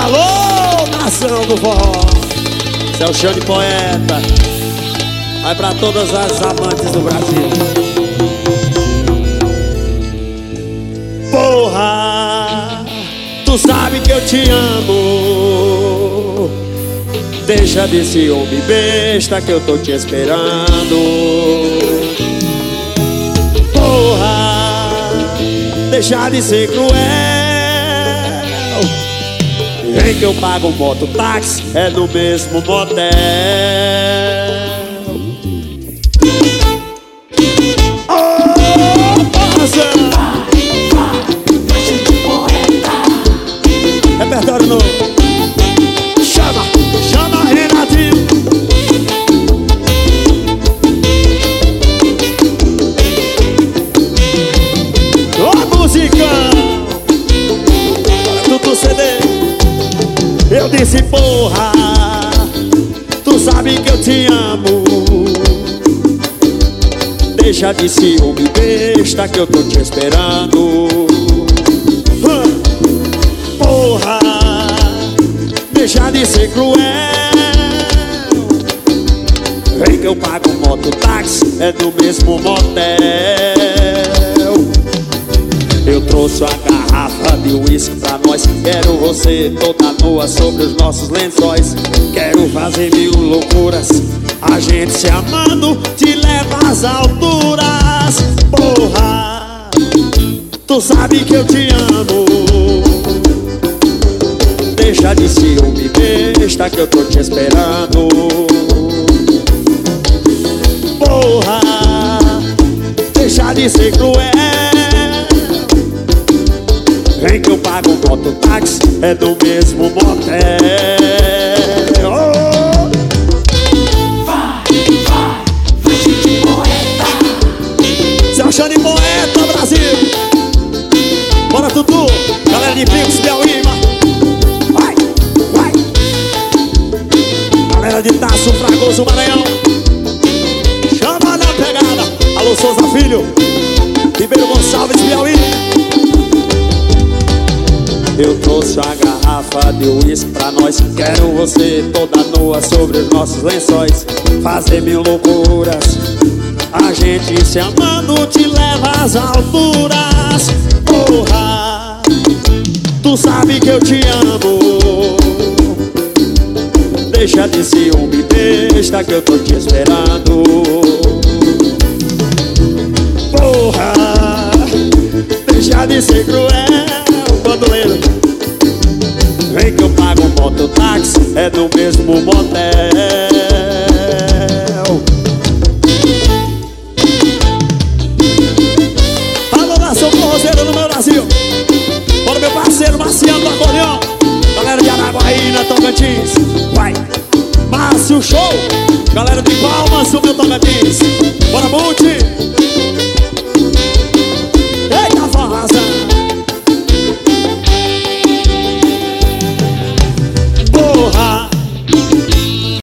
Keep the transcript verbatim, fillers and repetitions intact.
Alô, nação do forró. Esse é o Xande Poeta. Vai pra todas as amantes do Brasil. Porra, tu sabe que eu te amo. Deixa de ciúme besta que eu tô te esperando. Porra, deixa de ser cruel. Vem que eu pago um mototáxi, é no mesmo motel. Oh, parceiro! Repertório novo. Chama, chama Renatinho. Ó a música. Olha tudo C D. Eu disse porra, tu sabe que eu te amo. Deixa de ciúme besta que eu tô te esperando. Porra, deixa de ser cruel. Vem que eu pago um mototáxi, é no mesmo motel. Eu trouxe a garrafa de uísque pra nós. Quero você toda nua sobre os nossos lençóis. Quero fazer mil loucuras, a gente se amando te leva às alturas. Porra, tu sabe que eu te amo. Deixa de ciúme besta que eu tô te esperando. Porra, deixa de ser cruel. Vem que eu pago um mototáxi, é do mesmo motel. Oh! Vai, vai, vai de poeta. Seu Xande Poeta, Brasil. Bora, Tutu. Galera de Picos, Piauí. Vai, vai. Galera de Taço, Fragoso, Maranhão. Chama na pegada. Alô, Souza Filho. Ribeiro Gonçalves, Piauí. Eu trouxe a garrafa de uísque pra nós. Quero você toda nua sobre os nossos lençóis. Fazer mil loucuras, a gente se amando te leva às alturas. Porra, tu sabe que eu te amo. Deixa de ciúme besta que eu tô te esperando. Porra, deixa de ser cruel. Bandoleiro, vem que eu pago um mototáxi, é no mesmo motel. Alô, nação forrozeira no meu Brasil. Bora, meu parceiro Marciano do acordeão. Galera de Araguaína, Tocantins. Vai, Márcio Show. Galera de Palmas, o meu Tocantins. Bora, Monte.